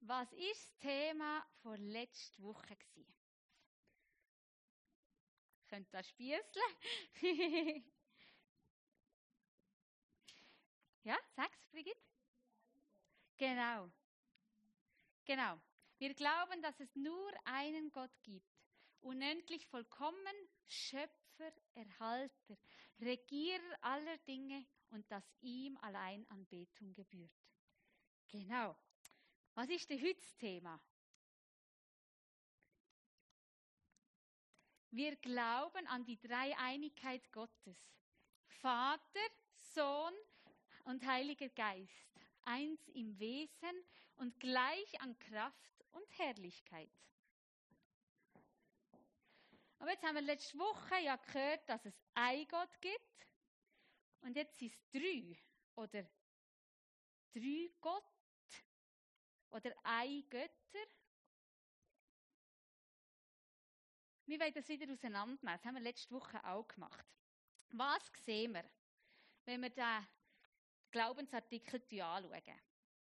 Was war das Thema von letzter Woche? Könnt ihr spiesseln? Ja, sag's, Brigitte. Genau. Wir glauben, dass es nur einen Gott gibt. Unendlich vollkommen, Schöpfer, Erhalter, Regierer aller Dinge und dass ihm allein Anbetung gebührt. Genau. Was ist denn heute das Thema? Wir glauben an die Dreieinigkeit Gottes. Vater, Sohn und Heiliger Geist. Eins im Wesen und gleich an Kraft und Herrlichkeit. Aber jetzt haben wir letzte Woche ja gehört, dass es einen Gott gibt. Und jetzt sind es drei. Oder drei Gott. Oder ein Götter. Wir wollen das wieder auseinandernehmen. Das haben wir letzte Woche auch gemacht. Was sehen wir, wenn wir den Glaubensartikel anschauen?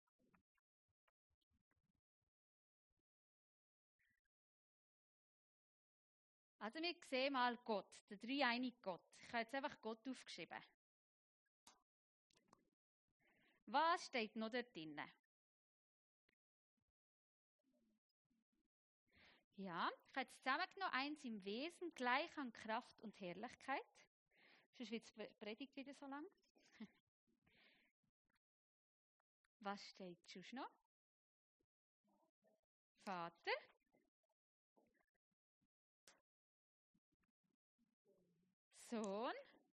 Also wir sehen mal Gott, den dreieinigen Gott. Ich habe jetzt einfach Gott aufgeschrieben. Was steht noch dort drin? Ja, ich habe jetzt zusammengenommen, eins im Wesen, gleich an Kraft und Herrlichkeit. Sonst wird die Predigt wieder so lang. Was steht sonst noch? Vater. Sohn.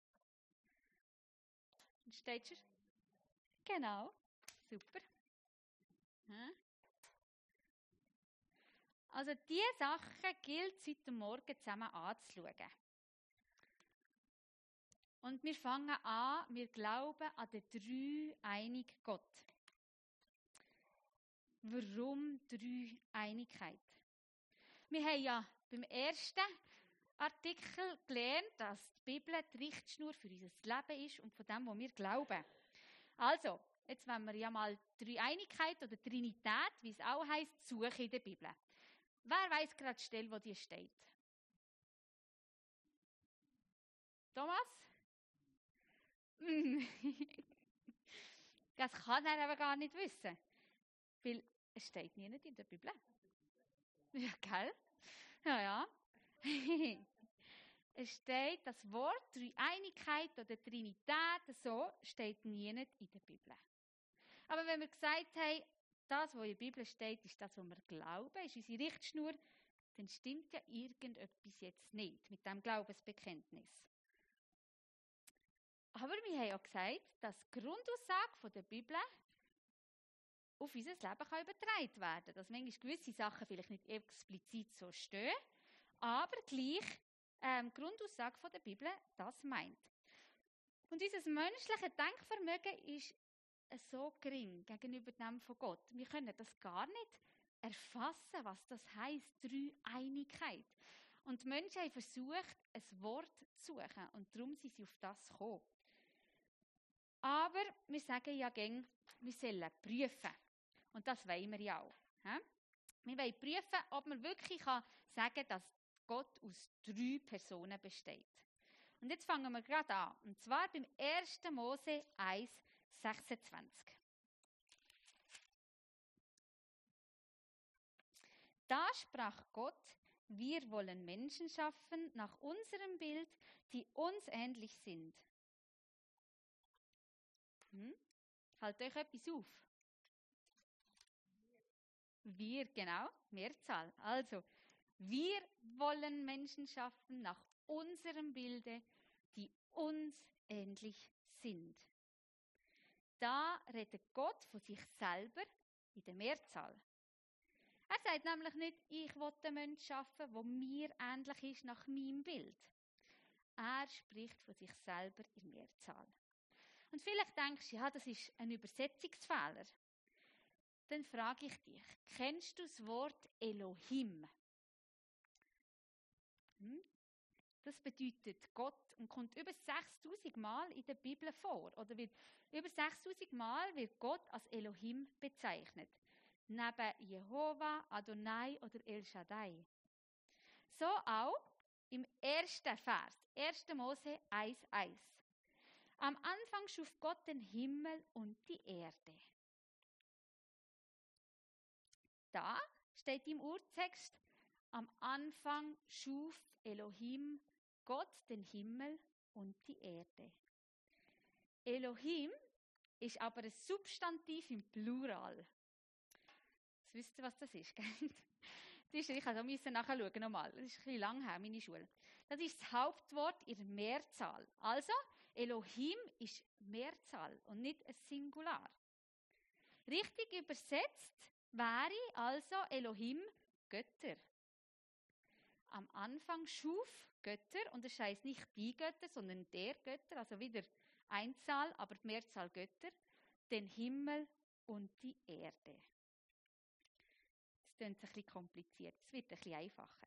Und steht sonst? Genau, super. Also diese Sachen gilt es heute Morgen zusammen anzuschauen. Und wir fangen an, wir glauben an den dreieinigen Gott. Warum Dreieinigkeit? Wir haben ja beim ersten Artikel gelernt, dass die Bibel die Richtschnur für unser Leben ist und von dem, was wir glauben. Also, jetzt wollen wir ja mal Dreieinigkeit oder Trinität, wie es auch heisst, suchen in der Bibel. Wer weiss gerade die Stelle, wo die steht? Thomas? Das kann er aber gar nicht wissen. Weil es steht nie in der Bibel. Ja, gell? Ja. Es steht, das Wort Dreieinigkeit oder Trinität, so steht nie in der Bibel. Aber wenn wir gesagt haben, das, was in der Bibel steht, ist das, was wir glauben, ist unsere Richtschnur, dann stimmt ja irgendetwas jetzt nicht mit dem Glaubensbekenntnis. Aber wir haben ja gesagt, dass die Grundaussage der Bibel auf unser Leben übertragen werden kann. Dass manchmal gewisse Sachen vielleicht nicht explizit so stehen, aber gleich die Grundaussage der Bibel das meint. Und unser menschliches Denkvermögen ist so gering gegenüber dem von Gott. Wir können das gar nicht erfassen, was das heisst, Dreieinigkeit. Und die Menschen haben versucht, ein Wort zu suchen und darum sind sie auf das gekommen. Aber wir sagen ja gern, wir sollen prüfen. Und das wollen wir ja auch. Wir wollen prüfen, ob man wirklich sagen kann, dass Gott aus 3 Personen besteht. Und jetzt fangen wir gerade an. Und zwar beim 1. Mose 1, 26. Da sprach Gott, wir wollen Menschen schaffen nach unserem Bild, die uns ähnlich sind. Halt euch etwas auf. Wir, genau, Mehrzahl. Also, wir wollen Menschen schaffen nach unserem Bilde, die uns ähnlich sind. Da redet Gott von sich selber in der Mehrzahl. Er sagt nämlich nicht, ich will den Menschen schaffen, der mir ähnlich ist nach meinem Bild. Er spricht von sich selber in Mehrzahl. Und vielleicht denkst du, ja, das ist ein Übersetzungsfehler. Dann frage ich dich, kennst du das Wort Elohim? Das bedeutet Gott und kommt über 6000 Mal in der Bibel vor. Oder wird über 6000 Mal wird Gott als Elohim bezeichnet. neben Jehova, Adonai oder El Shaddai. So auch im ersten Vers, 1. Mose 1,1. Am Anfang schuf Gott den Himmel und die Erde. Da steht im Urtext, am Anfang schuf Elohim Gott den Himmel und die Erde. Elohim ist aber ein Substantiv im Plural. Jetzt wisst ihr, was das ist, gell? Ich musste nachschauen nochmal. Das ist ein bisschen lang her, meine Schule. Das ist das Hauptwort in der Mehrzahl. Also, Elohim ist Mehrzahl und nicht ein Singular. Richtig übersetzt wäre also Elohim Götter. Am Anfang schuf Götter, und das heisst nicht die Götter, sondern der Götter, also wieder Einzahl, aber die Mehrzahl Götter, den Himmel und die Erde. Das klingt ein bisschen kompliziert, es wird ein bisschen einfacher.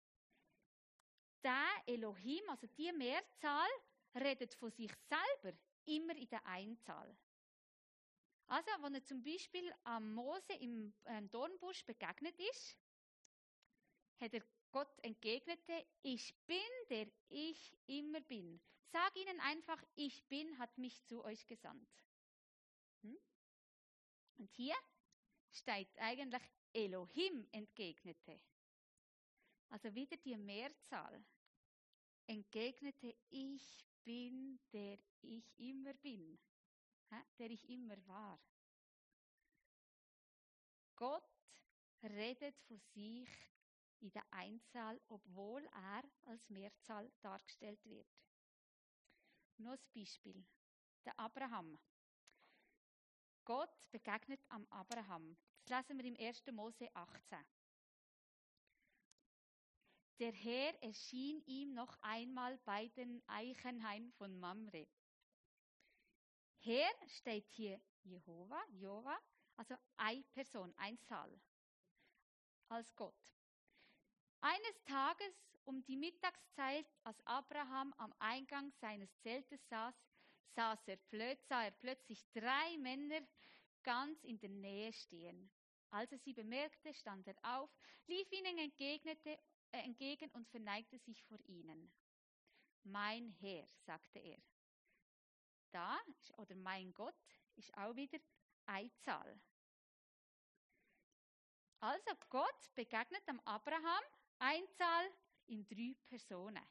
Der Elohim, also die Mehrzahl, redet von sich selber immer in der Einzahl. Also, wenn er zum Beispiel am Mose im Dornbusch begegnet ist, hat er Gott entgegnete, ich bin, der ich immer bin. Sag ihnen einfach, ich bin, hat mich zu euch gesandt. Und hier steht eigentlich Elohim entgegnete. Also wieder die Mehrzahl. Entgegnete, ich bin, der ich immer bin. Der ich immer war. Gott redet von sich in der Einzahl, obwohl er als Mehrzahl dargestellt wird. Noch ein Beispiel. Der Abraham. Gott begegnet am Abraham. Das lesen wir im 1. Mose 18. Der Herr erschien ihm noch einmal bei den Eichenhain von Mamre. Herr steht hier Jehova, also eine Person, Einzahl, als Gott. Eines Tages um die Mittagszeit, als Abraham am Eingang seines Zeltes saß, sah er plötzlich 3 Männer ganz in der Nähe stehen. Als er sie bemerkte, stand er auf, lief ihnen entgegen und verneigte sich vor ihnen. Mein Herr, sagte er. Oder mein Gott, ist auch wieder Einzahl. Also Gott begegnet am Abraham, Einzahl in 3 Personen.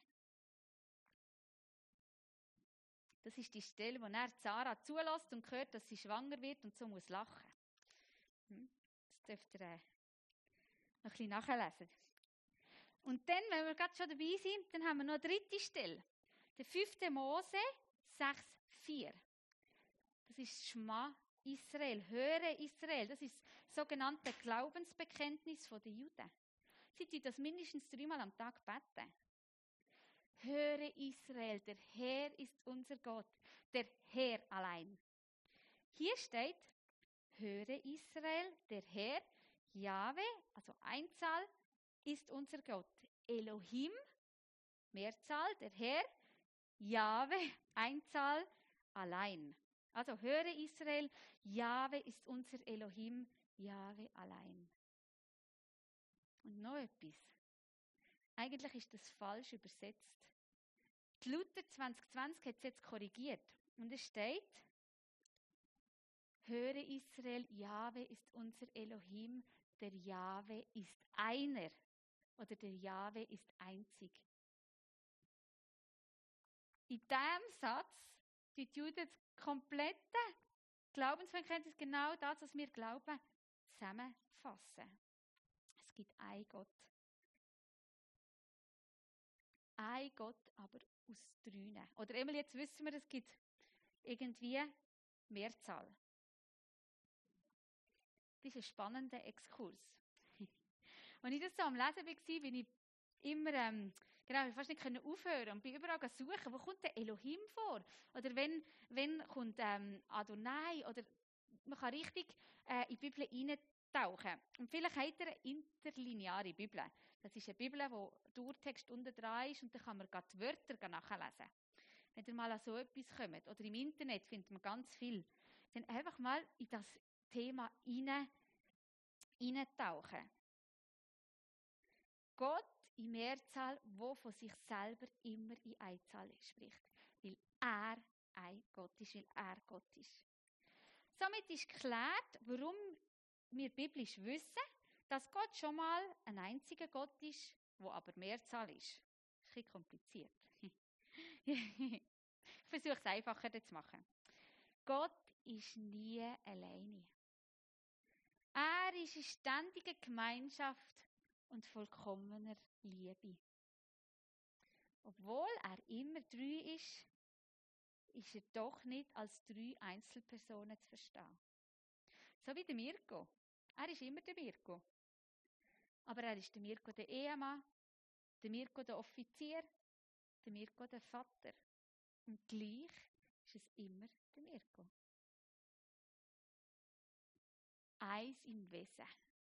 Das ist die Stelle, wo er Sarah zulässt und hört, dass sie schwanger wird und so muss lachen. Das dürft ihr noch ein bisschen nachlesen. Und dann, wenn wir gerade schon dabei sind, dann haben wir noch eine 3. Stelle. Der 5. Mose 6,4. Das ist Schma Israel, höre Israel. Das ist das sogenannte Glaubensbekenntnis der Juden. Sie tun das mindestens 3-mal am Tag beten. Höre Israel, der Herr ist unser Gott, der Herr allein. Hier steht, höre Israel, der Herr, Jahwe, also Einzahl, ist unser Gott. Elohim, Mehrzahl, der Herr, Jahwe, Einzahl, allein. Also höre Israel, Jahwe ist unser Elohim, Jahwe allein. Und noch etwas. Eigentlich ist das falsch übersetzt. Die Luther 2020 hat es jetzt korrigiert. Und es steht, höre Israel, Jahwe ist unser Elohim, der Jahwe ist einer. Oder der Jahwe ist einzig. In diesem Satz die Juden das komplette Glaubensbekenntnis, genau das, was wir glauben, zusammenfassen. Es gibt einen Gott. Ein Gott, aber aus 3. Oder einmal jetzt wissen wir, es gibt irgendwie Mehrzahl. Das ist ein spannender Exkurs. Als ich das so am Lesen war, bin ich immer, ich fast nicht aufhören und bin überall suchen, wo kommt der Elohim vor? Oder wenn kommt Adonai? Oder man kann richtig in die Bibel hineintauchen. Und vielleicht habt ihr eine interlineare Bibel. Das ist eine Bibel, wo der Urtext unten dran ist und dann kann man die Wörter nachlesen. Wenn ihr mal an so etwas kommt, oder im Internet findet man ganz viel, dann einfach mal in das Thema hinein hineintauchen. Gott in Mehrzahl, wo von sich selber immer in Einzahl spricht, weil er ein Gott ist, weil er Gott ist. Somit ist geklärt, warum wir biblisch wissen, dass Gott schon mal ein einziger Gott ist, wo aber Mehrzahl ist. Das ist ein bisschen kompliziert. Ich versuche es einfacher zu machen. Gott ist nie alleine. Er ist in ständiger Gemeinschaft und vollkommener Liebe. Obwohl er immer 3 ist er doch nicht als 3 Einzelpersonen zu verstehen. So wie der Mirko. Er ist immer der Mirko. Aber er ist der Mirko der Ehemann, der Mirko der Offizier, der Mirko der Vater. Und gleich ist es immer der Mirko. Eins im Wesen.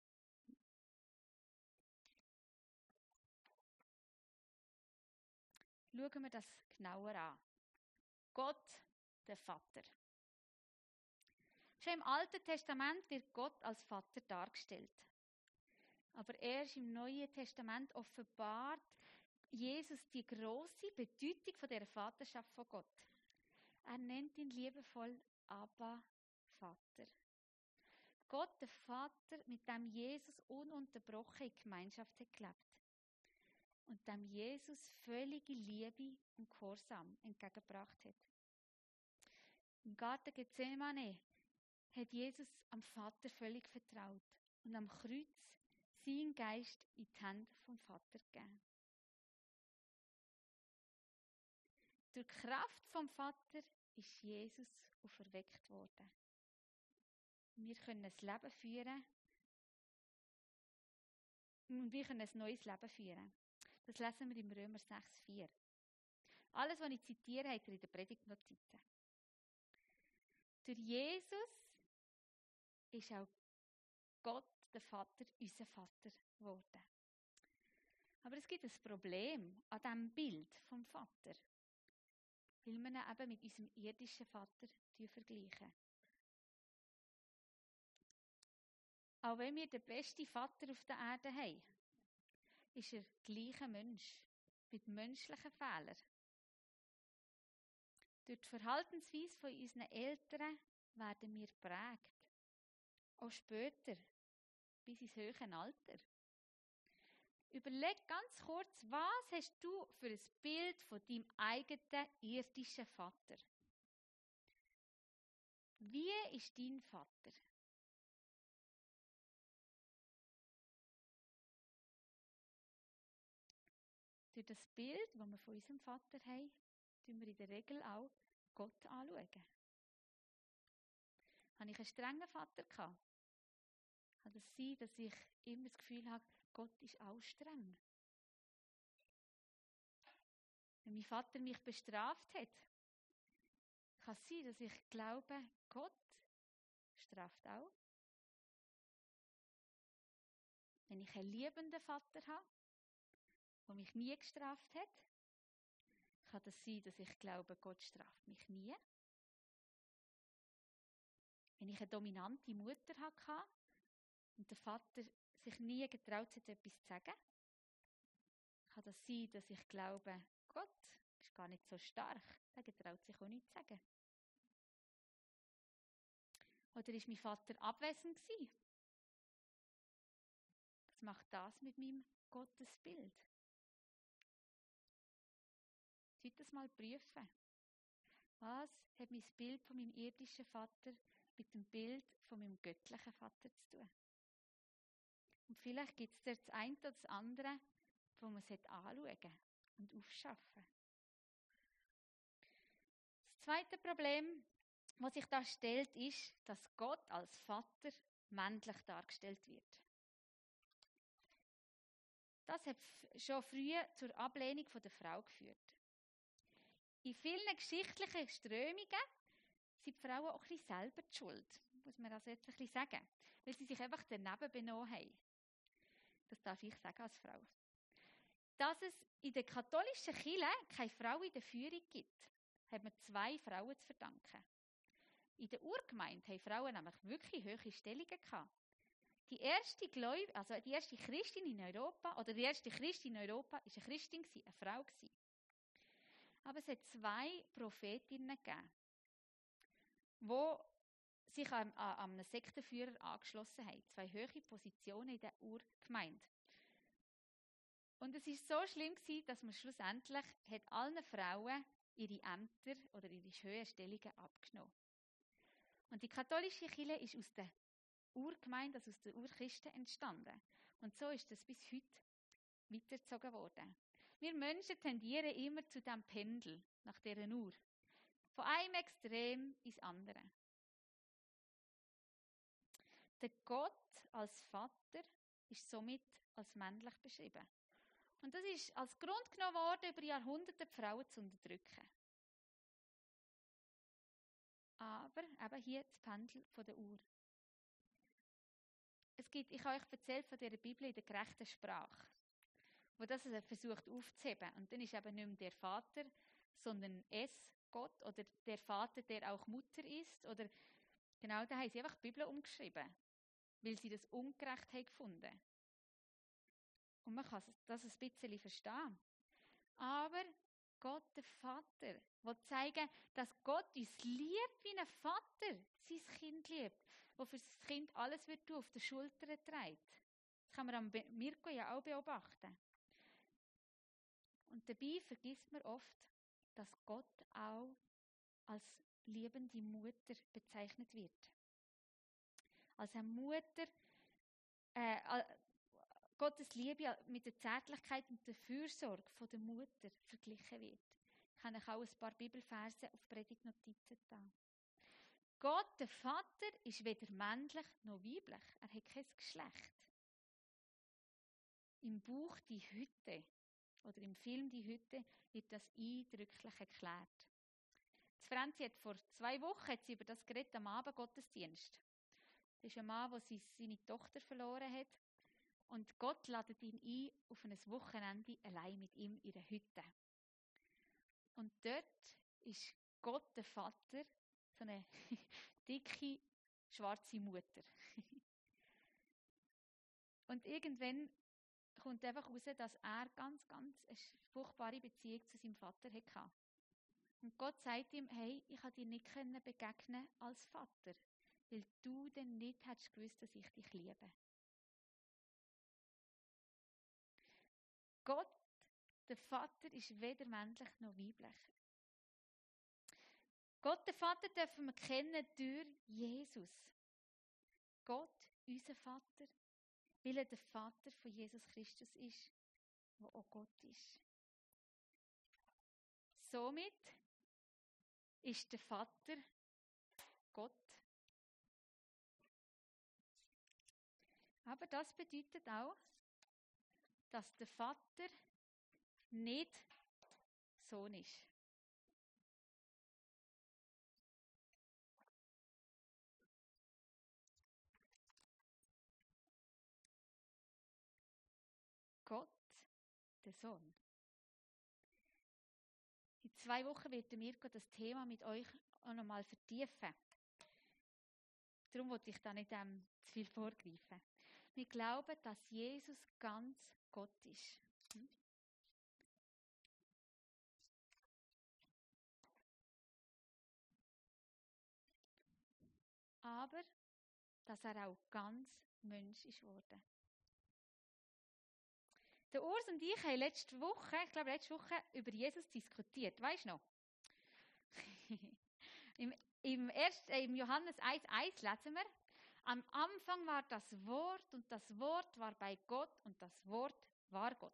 Schauen wir das genauer an. Gott, der Vater. Schon im Alten Testament wird Gott als Vater dargestellt. Aber erst im Neuen Testament offenbart Jesus die grosse Bedeutung von der Vaterschaft von Gott. Er nennt ihn liebevoll Abba, Vater. Gott, der Vater, mit dem Jesus ununterbrochen in Gemeinschaft hat gelebt. Und dem Jesus völlige Liebe und Gehorsam entgegengebracht hat. Im Garten Gethsemane hat Jesus am Vater völlig vertraut und am Kreuz seinen Geist in die Hände vom Vater gegeben. Durch die Kraft vom Vater ist Jesus auferweckt worden. Wir können ein Leben führen und wir können ein neues Leben führen. Das lesen wir im Römer 6,4. Alles, was ich zitiere, habt ihr in der Predigtnotizen. Durch Jesus ist auch Gott, der Vater, unser Vater geworden. Aber es gibt ein Problem an diesem Bild vom Vater, weil wir ihn eben mit unserem irdischen Vater vergleichen. Auch wenn wir den besten Vater auf der Erde haben, ist er gleich ein Mensch mit menschlichen Fehlern. Durch die Verhaltensweise von unseren Eltern werden wir geprägt. Auch später, bis ins höhere Alter. Überleg ganz kurz, was hast du für ein Bild von deinem eigenen irdischen Vater? Wie ist dein Vater? Durch das Bild, das wir von unserem Vater haben, schauen wir in der Regel auch Gott anschauen. Habe ich einen strengen Vater gehabt? Kann es sein, dass ich immer das Gefühl habe, Gott ist auch streng? Wenn mein Vater mich bestraft hat, kann es sein, dass ich glaube, Gott straft auch? Wenn ich einen liebenden Vater habe, der mich nie gestraft hat, kann es sein, dass ich glaube, Gott straft mich nie? Wenn ich eine dominante Mutter hatte und der Vater sich nie getraut hat, etwas zu sagen, kann das sein, dass ich glaube, Gott ist gar nicht so stark, der getraut sich auch nichts zu sagen. Oder ist mein Vater abwesend gewesen? Was macht das mit meinem Gottesbild? Sollt das mal prüfen. Was hat mein Bild von meinem irdischen Vater mit dem Bild von meinem göttlichen Vater zu tun? Und vielleicht gibt es das eine oder das andere, wo man es anschauen und aufschaffen. Das zweite Problem, das sich da stellt, ist, dass Gott als Vater männlich dargestellt wird. Das hat schon früh zur Ablehnung der Frau geführt. In vielen geschichtlichen Strömungen sind die Frauen auch ein bisschen selber die Schuld, muss man also jetzt ein bisschen sagen, weil sie sich einfach daneben benommen haben. Das darf ich sagen als Frau. Dass es in der katholischen Kirche keine Frau in der Führung gibt, hat man 2 Frauen zu verdanken. In der Urgemeinde haben Frauen nämlich wirklich hohe Stellungen gehabt. die erste Christin in Europa, oder die erste Christin in Europa, war eine Christin, eine Frau. Aber es hat 2 Prophetinnen gegeben, die sich an einem Sektenführer angeschlossen haben. 2 hohe Positionen in der Urgemeinde. Und es war so schlimm, dass man schlussendlich allen Frauen ihre Ämter oder ihre höheren Stellungen abgenommen. Und die katholische Kirche ist aus der Urgemeinde, also aus den Urchristen entstanden. Und so ist das bis heute weitergezogen worden. Wir Menschen tendieren immer zu diesem Pendel, nach dieser Uhr. Von einem Extrem ins andere. Der Gott als Vater ist somit als männlich beschrieben. Und das ist als Grund genommen worden, über Jahrhunderte die Frauen zu unterdrücken. Aber eben hier das Pendel von der Uhr. Ich habe euch erzählt von dieser Bibel in der gerechten Sprache, wo das versucht aufzuheben. Und dann ist eben nicht mehr der Vater, sondern es, Gott, oder der Vater, der auch Mutter ist. Oder genau, da haben sie einfach die Bibel umgeschrieben, weil sie das ungerecht haben gefunden. Und man kann das ein bisschen verstehen. Aber Gott, der Vater, will zeigen, dass Gott uns liebt wie ein Vater sein Kind liebt, der für das Kind alles wird tun, auf den Schultern trägt. Das kann man am Mirko ja auch beobachten. Und dabei vergisst man oft, dass Gott auch als liebende Mutter bezeichnet wird. Als eine Mutter, Gottes Liebe mit der Zärtlichkeit und der Fürsorge von der Mutter verglichen wird. Ich habe euch auch ein paar Bibelverse auf Predigtnotizen da. Gott, der Vater, ist weder männlich noch weiblich. Er hat kein Geschlecht. Im Buch «Die Hütte» oder im Film «Die Hütte» wird das eindrücklich erklärt. Die Franzi hat vor 2 Wochen über das geredet, am Abend Gottesdienst. Das ist ein Mann, der seine Tochter verloren hat. Und Gott ladet ihn ein auf ein Wochenende allein mit ihm in einer Hütte. Und dort ist Gott, der Vater, so eine dicke, schwarze Mutter. Und irgendwann kommt einfach raus, dass er ganz eine furchtbare Beziehung zu seinem Vater hatte. Und Gott sagt ihm, hey, ich konnte dir nicht begegnen als Vater, weil du denn nicht hättest gewusst, dass ich dich liebe. Gott, der Vater, ist weder männlich noch weiblich. Gott, der Vater, dürfen wir kennen durch Jesus. Gott, unser Vater, weil er der Vater von Jesus Christus ist, der auch Gott ist. Somit ist der Vater Gott. Aber das bedeutet auch, dass der Vater nicht Sohn ist. Gott, der Sohn. In 2 Wochen wird Mirko das Thema mit euch auch noch mal vertiefen. Darum wollte ich da nicht zu viel vorgreifen. Wir glauben, dass Jesus ganz Gott ist. Aber dass er auch ganz Mensch ist worden. Der Urs und ich haben letzte Woche über Jesus diskutiert. Weisst du noch? Im Johannes 1,1 lesen wir, am Anfang war das Wort und das Wort war bei Gott und das Wort war Gott.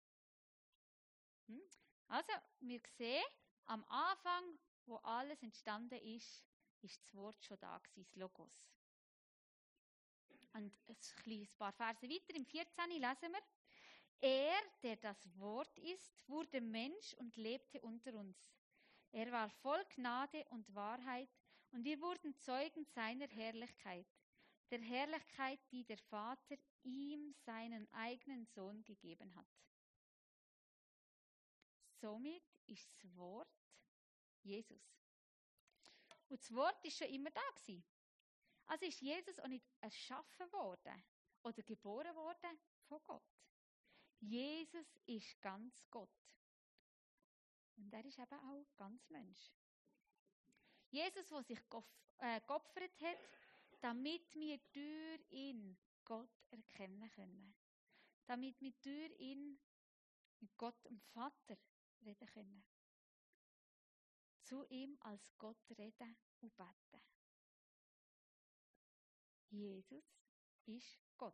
Also, wir sehen, am Anfang, wo alles entstanden ist das Wort schon da gewesen, das Logos. Und ein paar Verse weiter, im 14. lesen wir, er, der das Wort ist, wurde Mensch und lebte unter uns. Er war voll Gnade und Wahrheit und wir wurden Zeugen seiner Herrlichkeit. Der Herrlichkeit, die der Vater ihm seinen eigenen Sohn gegeben hat. Somit ist das Wort Jesus. Und das Wort ist schon immer da gewesen. Also ist Jesus auch nicht erschaffen worden. oder geboren worden von Gott. Jesus ist ganz Gott. Und er ist eben auch ganz Mensch. Jesus, der sich geopfert hat, damit wir durch ihn Gott erkennen können. Damit wir durch ihn mit Gott, dem Vater, reden können. Zu ihm als Gott reden und beten. Jesus ist Gott.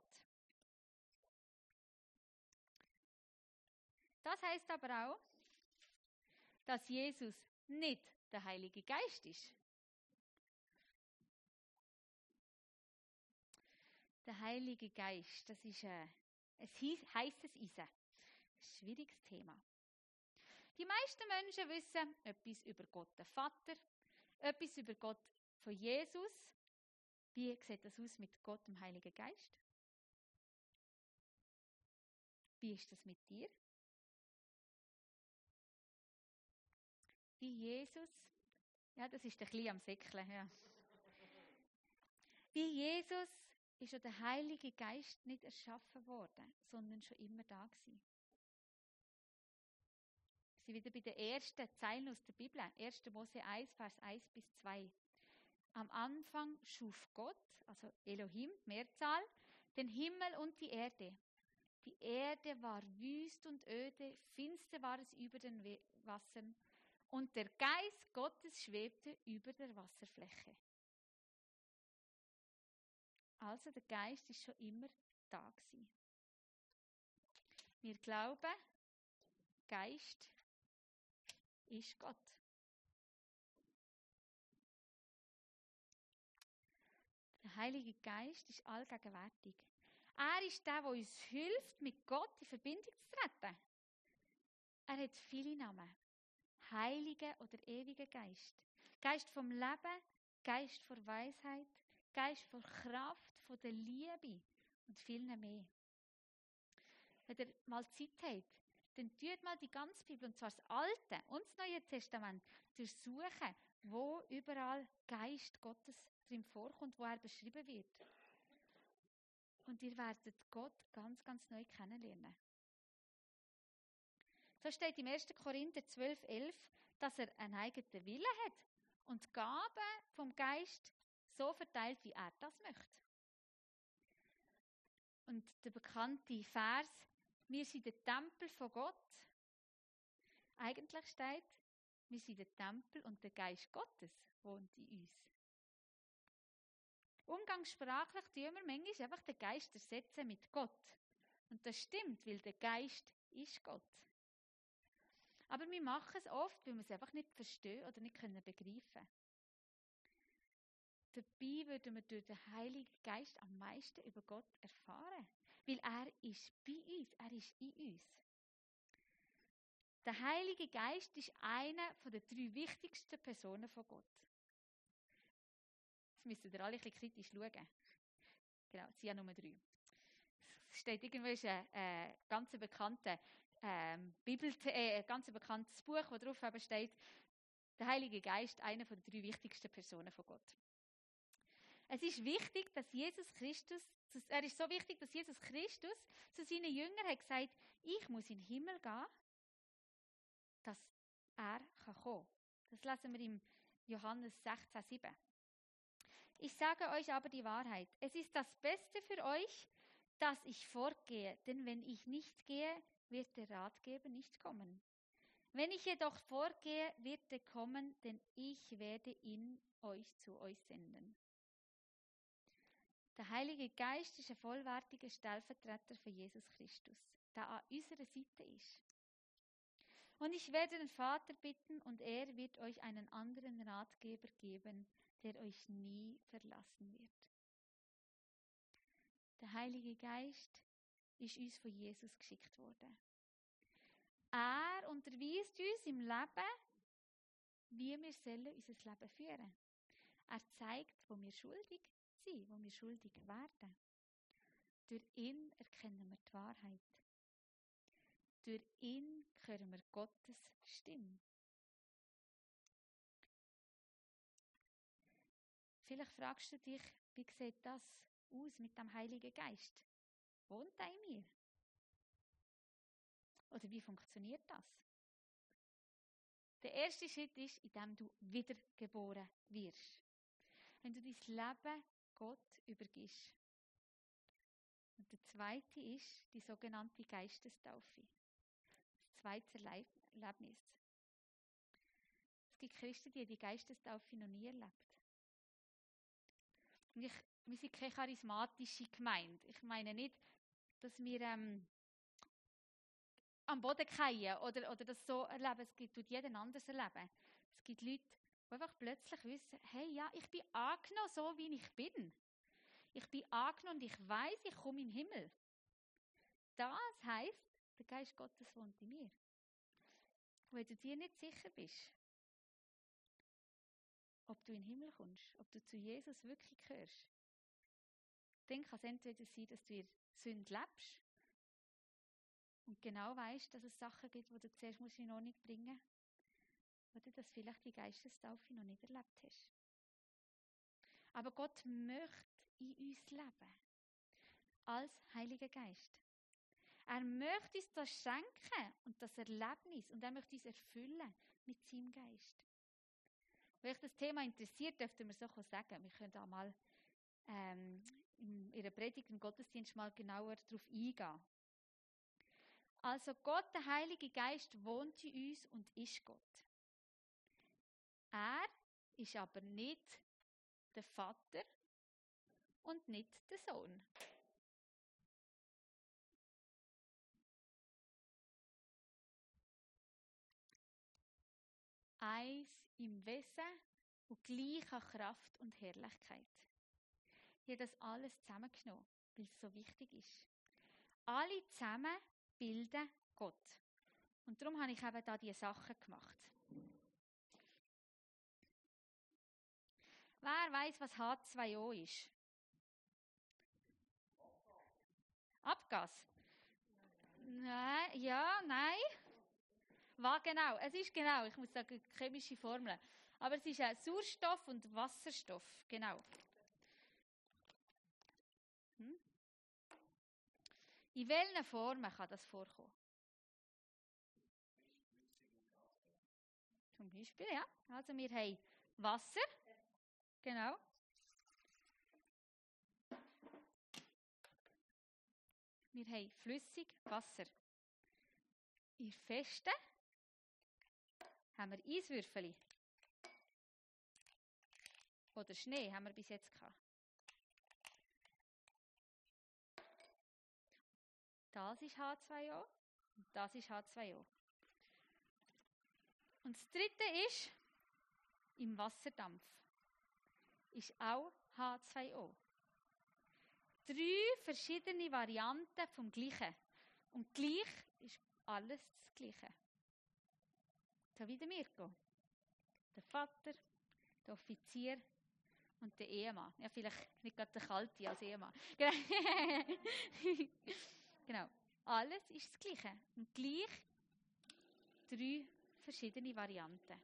Das heisst aber auch, dass Jesus nicht der Heilige Geist ist. Der Heilige Geist, das ist ein heisses Eisen. Ein schwieriges Thema. Die meisten Menschen wissen etwas über Gott, den Vater, etwas über Gott von Jesus. Wie sieht das aus mit Gott, dem Heiligen Geist? Wie ist das mit dir? Wie Jesus, ja, das ist der Kleine am Säckchen, ja. Wie Jesus ist ja der Heilige Geist nicht erschaffen worden, sondern schon immer da gewesen. Wir sind wieder bei den ersten Zeilen aus der Bibel, 1. Mose 1, Vers 1 bis 2. Am Anfang schuf Gott, also Elohim, Mehrzahl, den Himmel und die Erde. Die Erde war wüst und öde, finster war es über den Wassern, und der Geist Gottes schwebte über der Wasserfläche. Also der Geist ist schon immer da gewesen. Wir glauben, Geist ist Gott. Der Heilige Geist ist allgegenwärtig. Er ist der uns hilft, mit Gott in Verbindung zu treten. Er hat viele Namen. Heiliger oder ewiger Geist. Geist vom Leben, Geist vor Weisheit, Geist vor Kraft, von der Liebe und vielen mehr. Wenn ihr mal Zeit habt, dann tut mal die ganze Bibel, und zwar das Alte und das Neue Testament, durchsuchen, wo überall Geist Gottes drin vorkommt, wo er beschrieben wird. Und ihr werdet Gott ganz, ganz neu kennenlernen. So steht im 1. Korinther 12,11, dass er einen eigenen Willen hat und die Gaben vom Geist so verteilt, wie er das möchte. Und der bekannte Vers, wir sind der Tempel von Gott. Eigentlich steht, wir sind der Tempel und der Geist Gottes wohnt in uns. Umgangssprachlich tun wir manchmal einfach den Geist ersetzen mit Gott. Und das stimmt, weil der Geist ist Gott. Aber wir machen es oft, weil wir es einfach nicht verstehen oder nicht begreifen können. Dabei würden wir durch den Heiligen Geist am meisten über Gott erfahren. Weil er ist bei uns, er ist in uns. Der Heilige Geist ist eine der 3 wichtigsten Personen von Gott. Jetzt müsst ihr alle ein bisschen kritisch schauen. Genau, es sind ja nur 3. Es steht irgendwo ein ganz bekannter ganz bekanntes Buch, wo drauf steht, der Heilige Geist, einer der 3 wichtigsten Personen von Gott. Es ist wichtig, dass Jesus Christus, er ist so wichtig, dass Jesus Christus zu seinen Jüngern hat gesagt, ich muss in den Himmel gehen, dass er kommen kann. Das lesen wir im Johannes 16,7. Ich sage euch aber die Wahrheit. Es ist das Beste für euch, dass ich fortgehe, denn wenn ich nicht gehe, wird der Ratgeber nicht kommen. Wenn ich jedoch fortgehe, wird er kommen, denn ich werde ihn zu euch senden. Der Heilige Geist ist ein vollwertiger Stellvertreter für Jesus Christus, der an unserer Seite ist. Und ich werde den Vater bitten, und er wird euch einen anderen Ratgeber geben, der euch nie verlassen wird. Der Heilige Geist ist uns von Jesus geschickt worden. Er unterweist uns im Leben, wie wir unser Leben führen sollen. Er zeigt, wo wir schuldig sind, wo wir schuldig werden. Durch ihn erkennen wir die Wahrheit. Durch ihn hören wir Gottes Stimme. Vielleicht fragst du dich, wie sieht das aus mit dem Heiligen Geist? Wohnt er in mir? Oder wie funktioniert das? Der erste Schritt ist, indem du wiedergeboren wirst. Wenn du dein Leben Gott übergibst. Und der zweite ist die sogenannte Geistestaufe. Das zweite Erlebnis. Es gibt Christen, die die Geistestaufe noch nie erlebt. Und wir sind keine charismatische Gemeinde. Ich meine nicht, dass wir am Boden fallen oder das so erleben. Es gibt jeden anders erleben. Es gibt Leute, die einfach plötzlich wissen, hey, ja, ich bin angenommen, so wie ich bin. Ich bin angenommen und ich weiss, ich komme in den Himmel. Das heisst, der Geist Gottes wohnt in mir. Und wenn du dir nicht sicher bist, ob du in den Himmel kommst, ob du zu Jesus wirklich gehörst, dann kann es entweder sein, dass du in Sünde lebst und genau weißt, dass es Sachen gibt, die du zuerst in Ordnung bringen musst, oder dass vielleicht die Geistestaufe noch nicht erlebt hast. Aber Gott möchte in uns leben, als Heiliger Geist. Er möchte uns das schenken und das Erlebnis und er möchte uns erfüllen mit seinem Geist. Wenn euch das Thema interessiert, dürften wir so sagen. Wir können da mal in ihrer Predigt im Gottesdienst mal genauer darauf eingehen. Also Gott, der Heilige Geist, wohnt in uns und ist Gott. Er ist aber nicht der Vater und nicht der Sohn. Eins im Wesen und gleich an Kraft und Herrlichkeit. Ich habe das alles zusammengenommen, weil es so wichtig ist. Alle zusammen bilden Gott. Und darum habe ich eben da diese Sachen gemacht. Wer weiß, was H2O ist? Abgas? Nein, ja, nein. Was genau? Es ist genau, ich muss sagen, chemische Formel. Aber es ist Sauerstoff und Wasserstoff, genau. In welchen Formen kann das vorkommen? Zum Beispiel, ja. Also wir haben Wasser, genau. Wir haben flüssig Wasser. In festen haben wir Eiswürfel. Oder Schnee haben wir bis jetzt gehabt. Das ist H2O und das ist H2O. Und das dritte ist, im Wasserdampf ist auch H2O. 3 verschiedene Varianten vom Gleichen. Und gleich ist alles das Gleiche. So wie der Mirko, der Vater, der Offizier und der Ehemann. Ja, vielleicht nicht gerade der Kalte als Ehemann. Genau. Alles ist das Gleiche. Und gleich 3 verschiedene Varianten.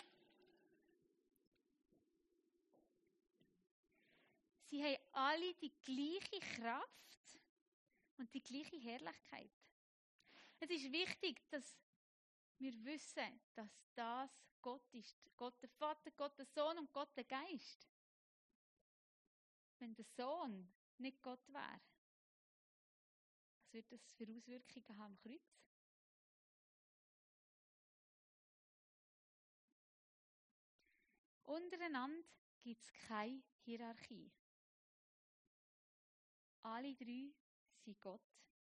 Sie haben alle die gleiche Kraft und die gleiche Herrlichkeit. Es ist wichtig, dass wir wissen, dass das Gott ist. Gott der Vater, Gott der Sohn und Gott der Geist. Wenn der Sohn nicht Gott wäre, was würde das für Auswirkungen haben am Kreuz? Untereinander gibt es keine Hierarchie. Alle 3 sind Gott.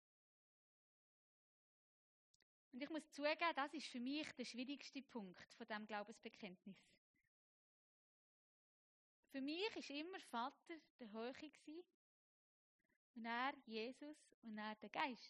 Und ich muss zugeben, das ist für mich der schwierigste Punkt von diesem Glaubensbekenntnis. Für mich war immer Vater der Höhe und er Jesus und er der Geist.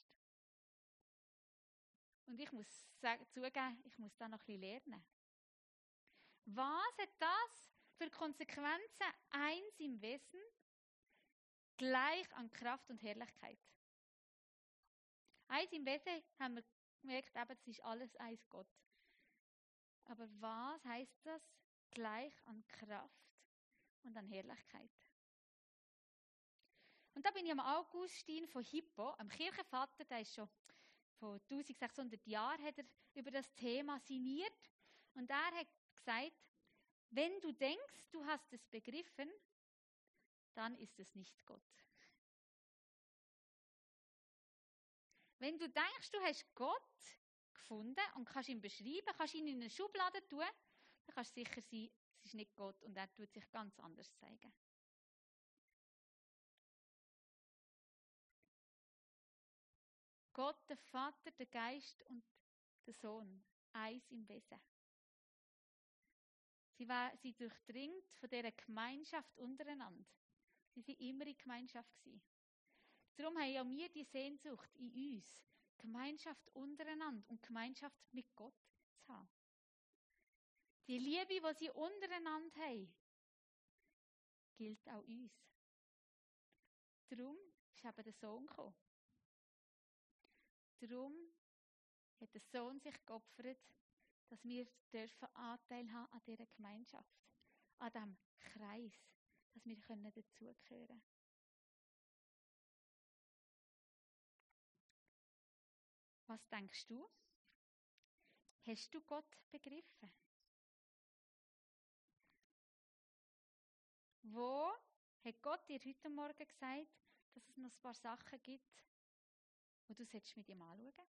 Und ich muss zugeben, ich muss da noch ein bisschen lernen. Was hat das für Konsequenzen? Eins im Wesen, gleich an Kraft und Herrlichkeit. Eins im Wesen haben wir gemerkt, eben, das ist alles eins Gott. Aber was heisst das? Gleich an Kraft und an Herrlichkeit. Und da bin ich am Augustin von Hippo, einem Kirchenvater, der ist schon vor 1600 Jahren hat er über das Thema sinniert. Und er hat gesagt, wenn du denkst, du hast es begriffen, dann ist es nicht Gott. Wenn du denkst, du hast Gott gefunden und kannst ihn beschreiben, kannst ihn in eine Schublade tun, dann kannst du sicher sein, es ist nicht Gott und er tut sich ganz anders zeigen. Gott, der Vater, der Geist und der Sohn, eins im Wesen. Sie durchdringt von dieser Gemeinschaft untereinander. Sie waren immer in Gemeinschaft gewesen. Darum haben auch wir die Sehnsucht in uns, Gemeinschaft untereinander und Gemeinschaft mit Gott zu haben. Die Liebe, die sie untereinander haben, gilt auch uns. Darum ist eben der Sohn gekommen. Darum hat der Sohn sich geopfert, dass wir dürfen Anteil haben an dieser Gemeinschaft, an diesem Kreis, dass wir dazugehören können. Was denkst du? Hast du Gott begriffen? Wo hat Gott dir heute Morgen gesagt, dass es noch ein paar Sachen gibt, wo du mit ihm anschauen solltest?